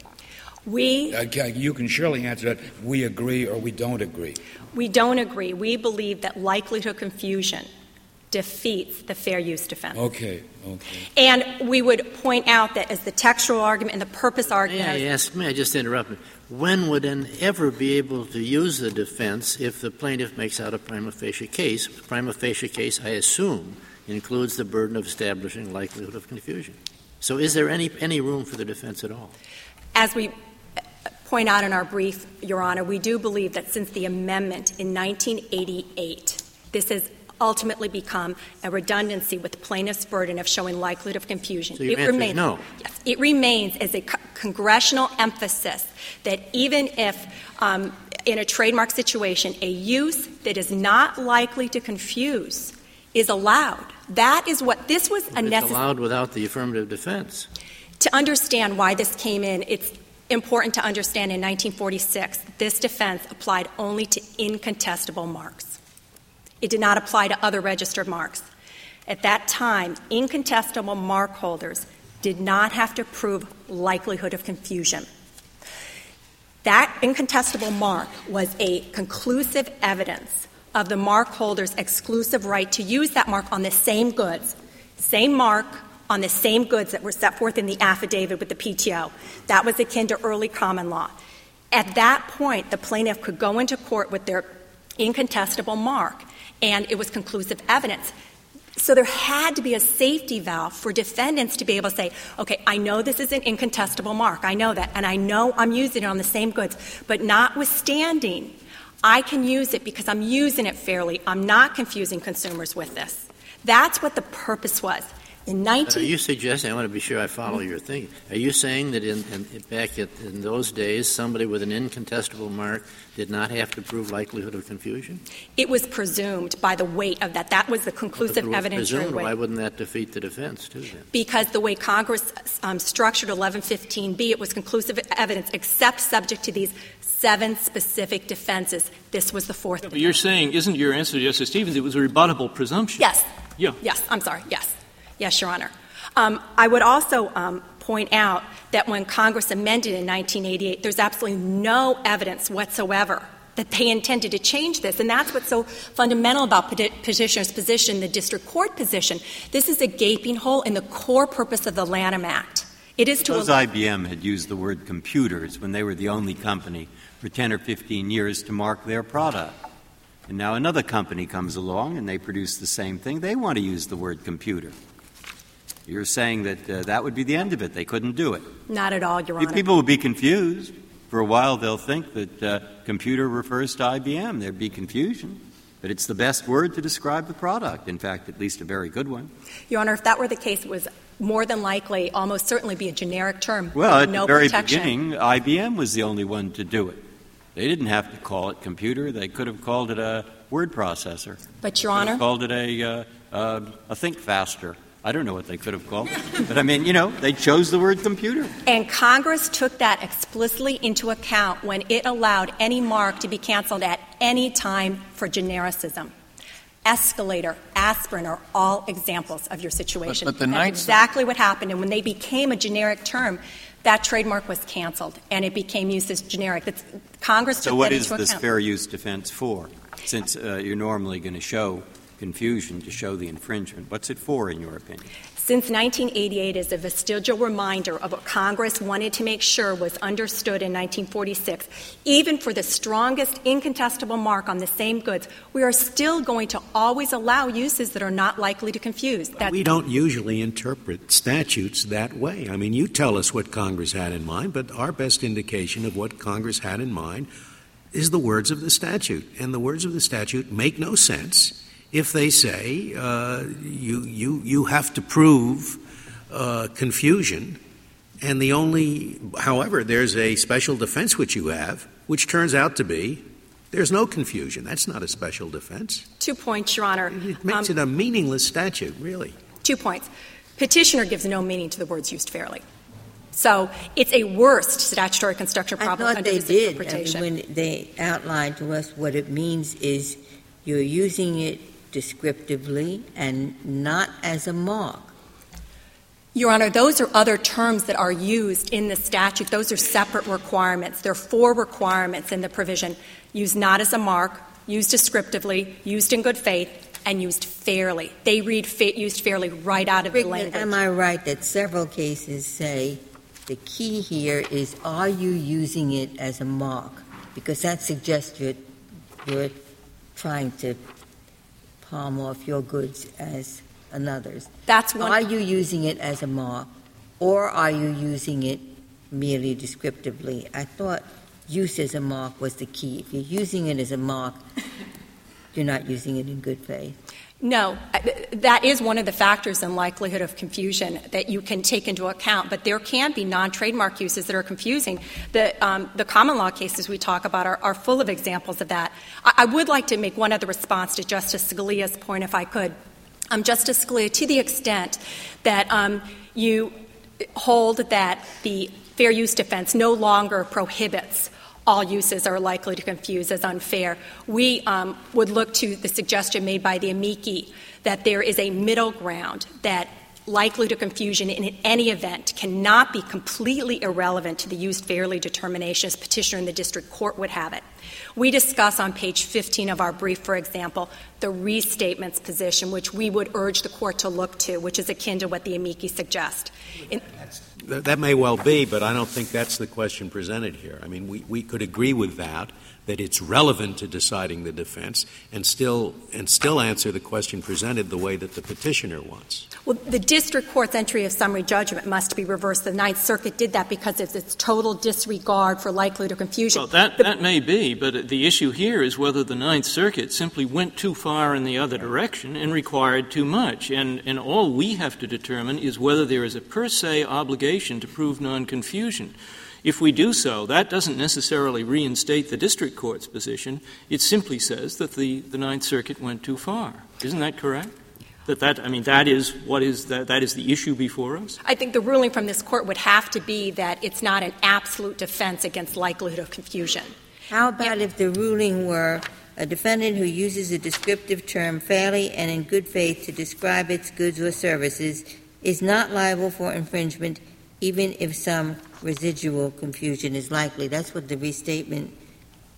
We uh, you can surely answer that. We agree or we don't agree. We don't agree. We believe that likelihood of confusion defeats the fair use defense. Okay, okay. And we would point out that as the textual argument and the purpose argument. May I ask, may I just interrupt me? When would an ever be able to use the defense if the plaintiff makes out a prima facie case? The prima facie case, I assume, includes the burden of establishing likelihood of confusion. So is there any, any room for the defense at all? As we point out in our brief, Your Honor, we do believe that since the amendment in nineteen eighty-eight, this has ultimately become a redundancy with the plaintiff's burden of showing likelihood of confusion. So your it answer remains, is no. Yes, it remains as a co- congressional emphasis that even if um, in a trademark situation a use that is not likely to confuse is allowed. That is what this was a necessary. It's allowed without the affirmative defense. To understand why this came in, it's important to understand in nineteen forty-six this defense applied only to incontestable marks. It did not apply to other registered marks. At that time, incontestable mark holders did not have to prove likelihood of confusion. That incontestable mark was a conclusive evidence of the mark holder's exclusive right to use that mark on the same goods, same mark on the same goods that were set forth in the affidavit with the P T O. That was akin to early common law. At that point, the plaintiff could go into court with their incontestable mark, and it was conclusive evidence. So there had to be a safety valve for defendants to be able to say, okay, I know this is an incontestable mark. I know that. And I know I'm using it on the same goods. But notwithstanding, I can use it because I'm using it fairly. I'm not confusing consumers with this. That's what the purpose was. In nineteen Are you suggesting, I want to be sure I follow your thinking, are you saying that in, in, back at, in those days, somebody with an incontestable mark did not have to prove likelihood of confusion? It was presumed by the weight of that. That was the conclusive well, evidentiary presumed, weight. Why wouldn't that defeat the defense, too, then? Because the way Congress um, structured eleven fifteen B, it was conclusive evidence, except subject to these seven specific defenses. This was the fourth. Yeah, but you're saying, isn't your answer to Justice Stevens, it was a rebuttable presumption? Yes. Yeah. Yes, I'm sorry, yes. Yes, Your Honor. Um, I would also um, point out that when Congress amended in nineteen eighty-eight, there's absolutely no evidence whatsoever that they intended to change this. And that's what's so fundamental about petitioner's position, the district court position. This is a gaping hole in the core purpose of the Lanham Act. It is to Suppose allow- I B M had used the word computers when they were the only company for ten or fifteen years to mark their product. And now another company comes along and they produce the same thing. They want to use the word computer. You're saying that uh, that would be the end of it. They couldn't do it. Not at all, Your Honor. People would be confused. For a while, they'll think that uh, computer refers to I B M. There'd be confusion. But it's the best word to describe the product. In fact, at least a very good one. Your Honor, if that were the case, it was more than likely, almost certainly be a generic term. Well, at no the very protection. beginning, I B M was the only one to do it. They didn't have to call it computer. They could have called it a word processor. But, Your Could Honor, have called it a, uh, uh, a think faster. I don't know what they could have called it. But, I mean, you know, they chose the word computer. and Congress took that explicitly into account when it allowed any mark to be canceled at any time for genericism. Escalator, aspirin are all examples of your situation. But- but the That's Ninth- exactly what happened. And when they became a generic term, that trademark was canceled, and it became used as generic. That's, Congress took So what that is into this account. fair use defense for? Since uh, you're normally going to show confusion to show the infringement, what's it for, in your opinion? Since nineteen eighty-eight is a vestigial reminder of what Congress wanted to make sure was understood in nineteen forty-six. Even for the strongest incontestable mark on the same goods, we are still going to always allow uses that are not likely to confuse. That's We don't usually interpret statutes that way. I mean, you tell us what Congress had in mind, but our best indication of what Congress had in mind is the words of the statute. And the words of the statute make no sense if they say uh, you, you, you have to prove uh, confusion, and the only — however, there's a special defense which you have, which turns out to be there's no confusion. That's not a special defense. two points, Your Honor. It makes Um, it a meaningless statute, really. Two points. Petitioner gives no meaning to the words used fairly. So it's a worst statutory construction I problem thought under they this did. I interpretation. mean, when they outlined to us what it means is you're using it descriptively and not as a mark. Your Honor, those are other terms that are used in the statute. Those are separate requirements. There are four requirements in the provision: used not as a mark, used descriptively, used in good faith, and used fairly. They read fa- used fairly right out of the language. Am I right that several cases say the key here is, are you using it as a mark? Because that suggests you're, you're trying to palm off your goods as another's. That's one. Are you using it as a mark, or are you using it merely descriptively? I thought use as a mark was the key. If you're using it as a mark, you're not using it in good faith. No, that is one of the factors in likelihood of confusion that you can take into account. But there can be non-trademark uses that are confusing. The, um, the common law cases we talk about are, are full of examples of that. I, I would like to make one other response to Justice Scalia's point, if I could. Um, Justice Scalia, to the extent that um, you hold that the fair use defense no longer prohibits all uses are likely to confuse as unfair, we um, would look to the suggestion made by the amici that there is a middle ground, that likely to confusion in any event cannot be completely irrelevant to the used fairly determination as petitioner in the district court would have it. We discuss on page fifteen of our brief, for example, the restatements position, which we would urge the court to look to, which is akin to what the amici suggest. In, That may well be, but I don't think that's the question presented here. I mean, we, we could agree with that, that it's relevant to deciding the defense, and still and still answer the question presented the way that the petitioner wants. Well, the district court's entry of summary judgment must be reversed. The Ninth Circuit did that because of its total disregard for likelihood of confusion. Well, that, the, that may be, but the issue here is whether the Ninth Circuit simply went too far in the other direction and required too much. And, and all we have to determine is whether there is a per se obligation to prove non-confusion. If we do so, that doesn't necessarily reinstate the district court's position. It simply says that the, the Ninth Circuit went too far. Isn't that correct? That that I mean that is what is that that is the issue before us? I think the ruling from this court would have to be that it's not an absolute defense against likelihood of confusion. How about if the ruling were a defendant who uses a descriptive term fairly and in good faith to describe its goods or services is not liable for infringement even if some residual confusion is likely? That's what the restatement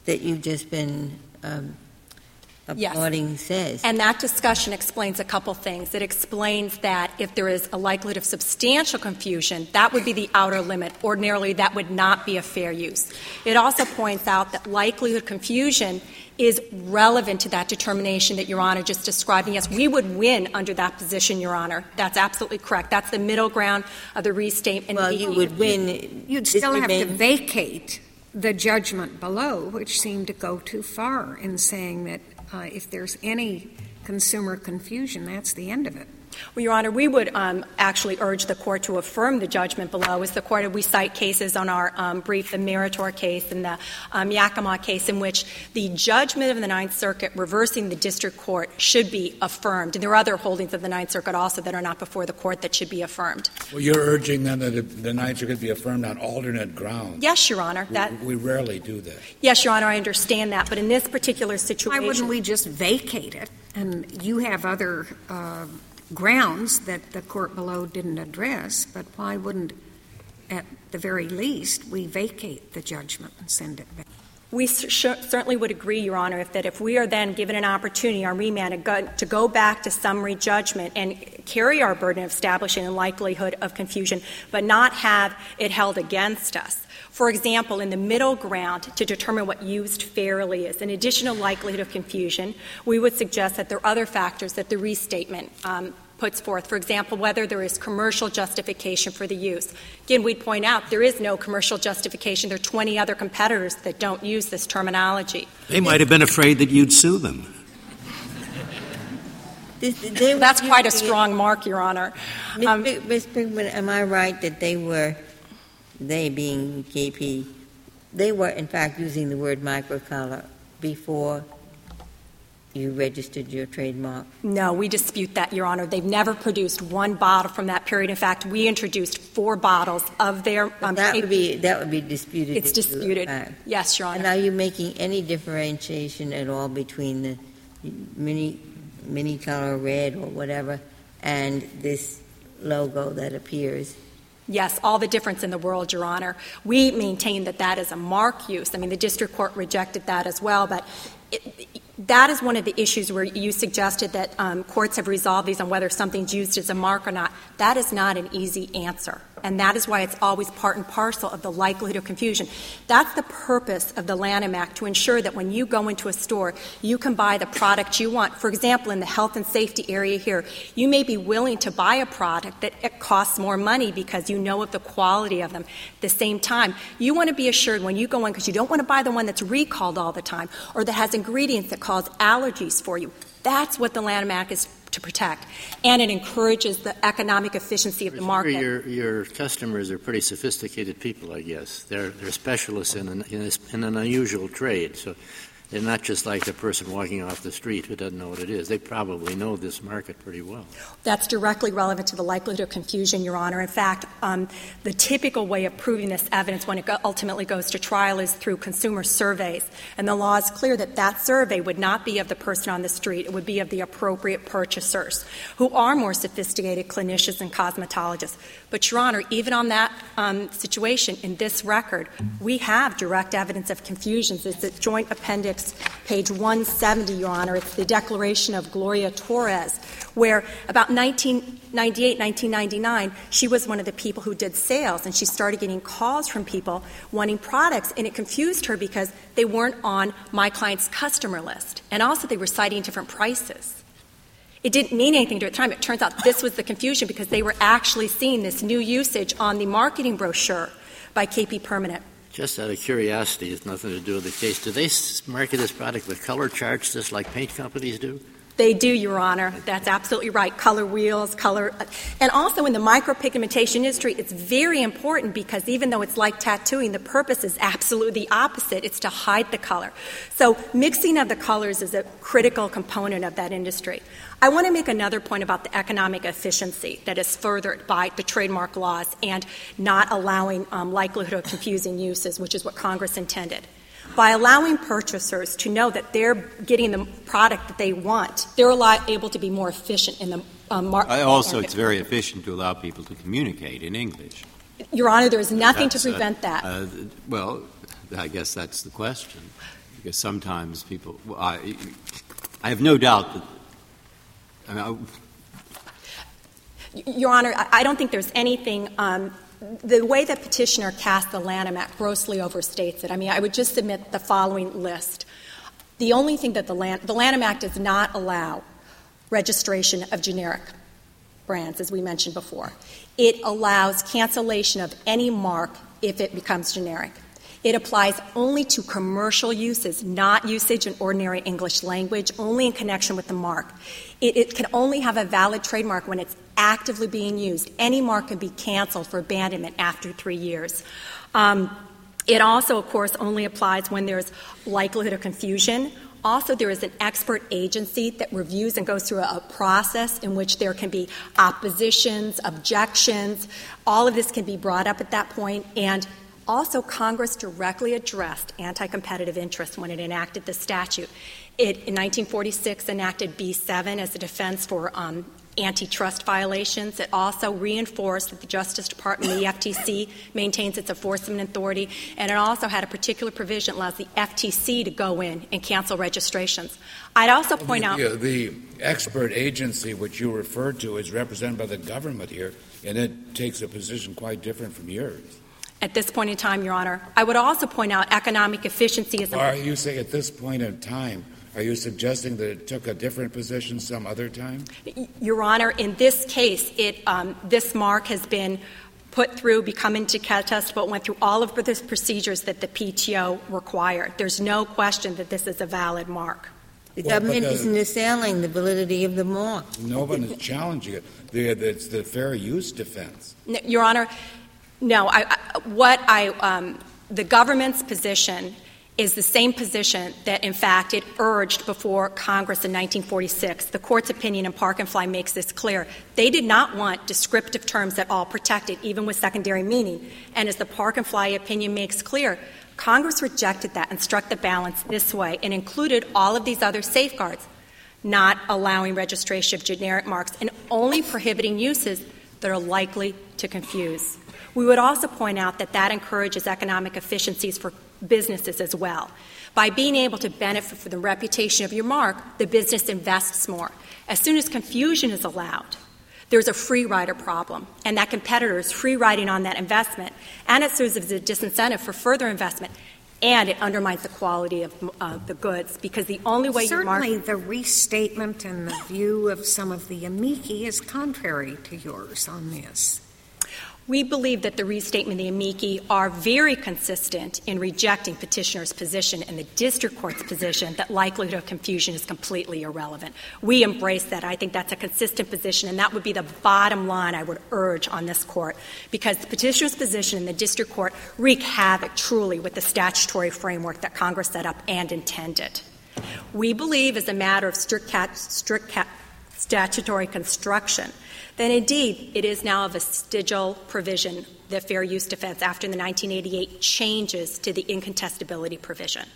that you've just been um, Yes. applauding says. And that discussion explains a couple things. It explains that if there is a likelihood of substantial confusion, that would be the outer limit. Ordinarily, that would not be a fair use. It also points out that likelihood of confusion is relevant to that determination that Your Honor just described. And yes, we would win under that position, Your Honor. That's absolutely correct. That's the middle ground of the restatement. Well, you would win. You'd still have to vacate the judgment below, which seemed to go too far in saying that Uh, if there's any consumer confusion, that's the end of it. Well, Your Honor, we would um, actually urge the Court to affirm the judgment below. As the Court, we cite cases on our um, brief, the Meritor case and the um, Yakima case, in which the judgment of the Ninth Circuit reversing the district court should be affirmed. And there are other holdings of the Ninth Circuit also that are not before the Court that should be affirmed. Well, you're urging then that the Ninth Circuit be affirmed on alternate grounds. Yes, Your Honor. That, we, we rarely do that. Yes, Your Honor, I understand that. But in this particular situation— Why wouldn't we just vacate it? And you have other uh, grounds that the court below didn't address, but why wouldn't, at the very least, we vacate the judgment and send it back? We cer- certainly would agree, Your Honor, if that if we are then given an opportunity on remand to go, to go back to summary judgment and carry our burden of establishing a likelihood of confusion, but not have it held against us. For example, in the middle ground, to determine what used fairly is, an additional likelihood of confusion, we would suggest that there are other factors that the restatement um, puts forth. For example, whether there is commercial justification for the use. Again, we'd point out there is no commercial justification. There are twenty other competitors that don't use this terminology. They might have been afraid that you'd sue them. This, they That's quite a strong mark, Your Honor. Miz Um, Miz Brinkman, am I right that they were, they being K P, they were in fact using the word microcolor before you registered your trademark? No, we dispute that, Your Honor. They've never produced one bottle from that period. In fact, we introduced four bottles of their um, that would be that would be disputed. It's disputed. Yes, Your Honor. And are you making any differentiation at all between the mini mini color red or whatever and this logo that appears? Yes, all the difference in the world, Your Honor. We maintain that that is a mark use. I mean, the district court rejected that as well, but it, that is one of the issues where you suggested that um, courts have resolved these on whether something's used as a mark or not. That is not an easy answer, and that is why it's always part and parcel of the likelihood of confusion. That's the purpose of the Lanham Act, to ensure that when you go into a store, you can buy the product you want. For example, in the health and safety area here, you may be willing to buy a product that it costs more money because you know of the quality of them. At the same time, you want to be assured when you go in, because you don't want to buy the one that's recalled all the time or that has ingredients that cause allergies for you. That's what the Lanham Act is to protect. And it encourages the economic efficiency of the market. Your, your customers are pretty sophisticated people, I guess. They're, they're specialists in an, in, a, in an unusual trade. So they're not just like the person walking off the street who doesn't know what it is. They probably know this market pretty well. That's directly relevant to the likelihood of confusion, Your Honor. In fact, um, the typical way of proving this evidence when it go- ultimately goes to trial is through consumer surveys. And the law is clear that that survey would not be of the person on the street. It would be of the appropriate purchasers, who are more sophisticated clinicians and cosmetologists. But, Your Honor, even on that um, situation, in this record, we have direct evidence of confusions. It's at Joint Appendix page one seventy, Your Honor. It's the declaration of Gloria Torres, where about nineteen ninety-eight, nineteen ninety-nine, she was one of the people who did sales, and she started getting calls from people wanting products, and it confused her because they weren't on my client's customer list. And also they were citing different prices. It didn't mean anything to her at the time. It turns out this was the confusion because they were actually seeing this new usage on the marketing brochure by K P Permanent. Just out of curiosity, it's nothing to do with the case. Do they market this product with color charts just like paint companies do? They do, Your Honor. That's absolutely right. Color wheels, color. And also in the micropigmentation industry, it's very important because even though it's like tattooing, the purpose is absolutely the opposite. It's to hide the color. So mixing of the colors is a critical component of that industry. I want to make another point about the economic efficiency that is furthered by the trademark laws and not allowing um, likelihood of confusing uses, which is what Congress intended. By allowing purchasers to know that they're getting the product that they want, they're able to be more efficient in the um, mar- market. Also, it's very efficient to allow people to communicate in English. Your Honor, there is nothing That's, to prevent uh, that. Uh, well, I guess that's the question. Because sometimes people well, I, I have no doubt that I mean, I, Your Honor, I don't think there's anything um, the way that petitioner cast the Lanham Act grossly overstates it. I mean, I would just submit the following list. The only thing that the, Lan- the Lanham Act does not allow registration of generic brands, as we mentioned before. It allows cancellation of any mark if it becomes generic. It applies only to commercial uses, not usage in ordinary English language, only in connection with the mark. It, it can only have a valid trademark when it's actively being used. Any mark can be canceled for abandonment after three years. Um, it also, of course, only applies when there's likelihood of confusion. Also, there is an expert agency that reviews and goes through a, a process in which there can be oppositions, objections. All of this can be brought up at that point, and also, Congress directly addressed anti-competitive interests when it enacted the statute. It, in nineteen forty-six, enacted B seven as a defense for um, antitrust violations. It also reinforced that the Justice Department and the F T C maintains its enforcement authority, and it also had a particular provision that allows the F T C to go in and cancel registrations. I'd also point the, out the, the expert agency which you referred to is represented by the government here, and it takes a position quite different from yours. At this point in time, Your Honor, I would also point out economic efficiency is. Are you saying at this point in time, are you suggesting that it took a different position some other time? Your Honor, in this case, it um, this mark has been put through, become into test, but went through all of the procedures that the P T O required. There's no question that this is a valid mark. The well, government the, isn't assailing the validity of the mark. No one is challenging it. The, it's the fair use defense. Your Honor, no. I, I, what I um, the government's position is the same position that, in fact, it urged before Congress in nineteen forty-six. The Court's opinion in Park and Fly makes this clear. They did not want descriptive terms at all protected, even with secondary meaning. And as the Park and Fly opinion makes clear, Congress rejected that and struck the balance this way and included all of these other safeguards, not allowing registration of generic marks and only prohibiting uses that are likely to confuse. We would also point out that that encourages economic efficiencies for businesses as well. By being able to benefit from the reputation of your mark, the business invests more. As soon as confusion is allowed, there's a free rider problem, and that competitor is free riding on that investment, and it serves as a disincentive for further investment, and it undermines the quality of uh, the goods, because the only way you mark— Certainly the restatement and the view of some of the amici is contrary to yours on this. We believe that the restatement and the amici are very consistent in rejecting petitioner's position and the district court's position that likelihood of confusion is completely irrelevant. We embrace that. I think that's a consistent position, and that would be the bottom line I would urge on this court, because the petitioner's position in the district court wreak havoc truly with the statutory framework that Congress set up and intended. We believe, as a matter of strict, cat, strict cat, statutory construction, then indeed it is now a vestigial provision, the fair use defense, after the nineteen eighty-eight changes to the incontestability provision.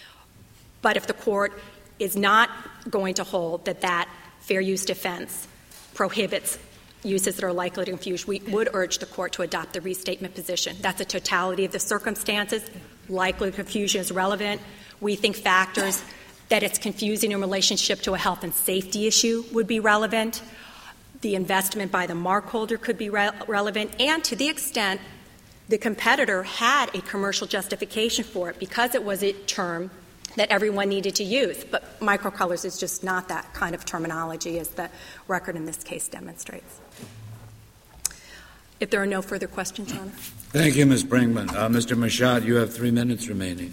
But if the court is not going to hold that that fair use defense prohibits uses that are likely to confuse, we would urge the court to adopt the restatement position. That's a totality of the circumstances. Likely confusion is relevant. We think factors that it's confusing in relationship to a health and safety issue would be relevant. The investment by the mark holder could be re- relevant, and to the extent the competitor had a commercial justification for it because it was a term that everyone needed to use. But microcolors is just not that kind of terminology, as the record in this case demonstrates. If there are no further questions, Your Honor. Thank you, Miz Brinkman. Uh, Mister Machat, you have three minutes remaining.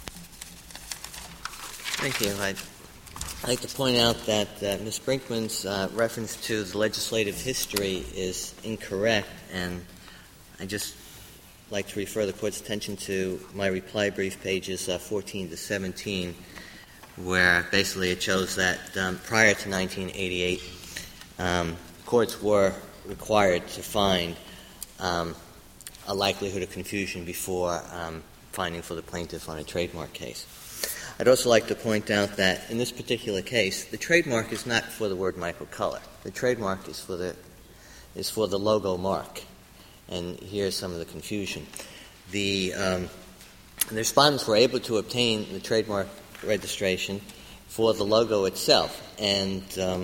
Thank you. I'd like to point out that uh, Miz Brinkman's uh, reference to the legislative history is incorrect, and I just like to refer the Court's attention to my reply brief, pages uh, fourteen to seventeen, where basically it shows that um, prior to nineteen eighty-eight, um, courts were required to find um, a likelihood of confusion before um, finding for the plaintiff on a trademark case. I'd also like to point out that in this particular case, the trademark is not for the word microcolor. The trademark is for the is for the logo mark, and here's some of the confusion. The um, the respondents were able to obtain the trademark registration for the logo itself. And um,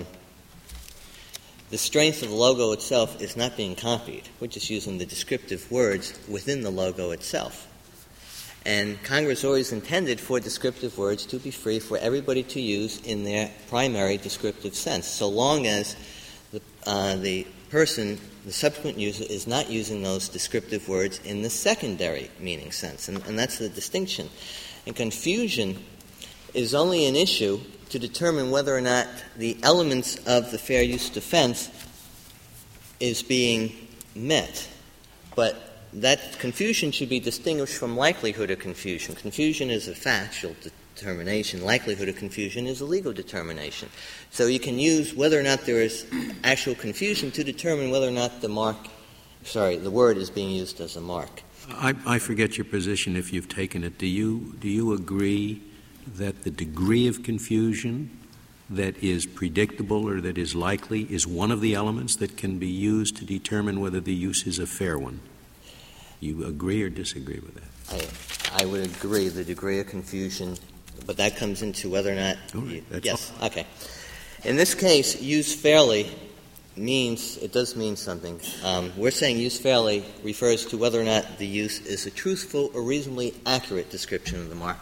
the strength of the logo itself is not being copied. We're just using the descriptive words within the logo itself. And Congress always intended for descriptive words to be free for everybody to use in their primary descriptive sense, so long as the, uh, the person, the subsequent user, is not using those descriptive words in the secondary meaning sense. And, and that's the distinction. And confusion is only an issue to determine whether or not the elements of the fair use defense is being met. But that confusion should be distinguished from likelihood of confusion. Confusion is a factual determination. Likelihood of confusion is a legal determination. So you can use whether or not there is actual confusion to determine whether or not the mark, sorry, the word is being used as a mark. I, I forget your position if you've taken it. Do you, do you agree that the degree of confusion that is predictable or that is likely is one of the elements that can be used to determine whether the use is a fair one? You agree or disagree with that? I, I would agree the degree of confusion, but that comes into whether or not all right, you, that's yes, all. Okay. In this case, use fairly means, it does mean something. Um, we're saying use fairly refers to whether or not the use is a truthful or reasonably accurate description of the mark.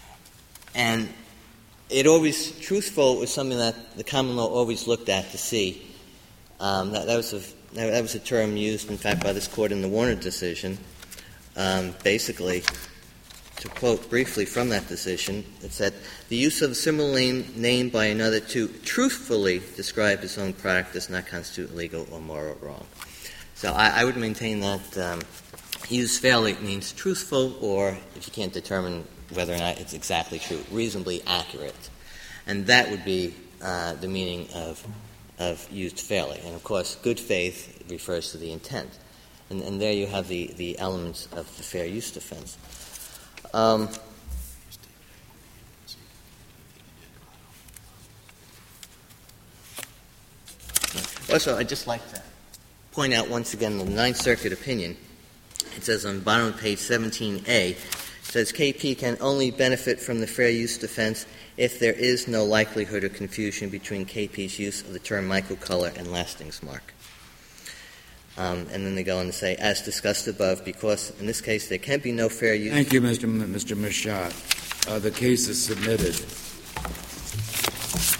And it always, truthful was something that the common law always looked at to see. Um, that, that was a That was a term used, in fact, by this Court in the Warner decision. Um, basically, to quote briefly from that decision, it said, the use of a similar name, name by another to truthfully describe his own product does not constitute legal or moral wrong. So I, I would maintain that um, use fairly means truthful, or, if you can't determine whether or not it's exactly true, reasonably accurate. And that would be uh, the meaning of of used fairly. And, of course, good faith refers to the intent. And, and there you have the, the elements of the fair use defense. Um, also, I'd just like to point out once again the Ninth Circuit opinion. It says on the bottom of page seventeen A, it says K P can only benefit from the fair use defense if there is no likelihood of confusion between K P's use of the term microcolor and Lasting's mark. Um, and then they go on to say, as discussed above, because in this case there can be no fair use. Thank you, Mister M- Mister Machat. Uh, the case is submitted.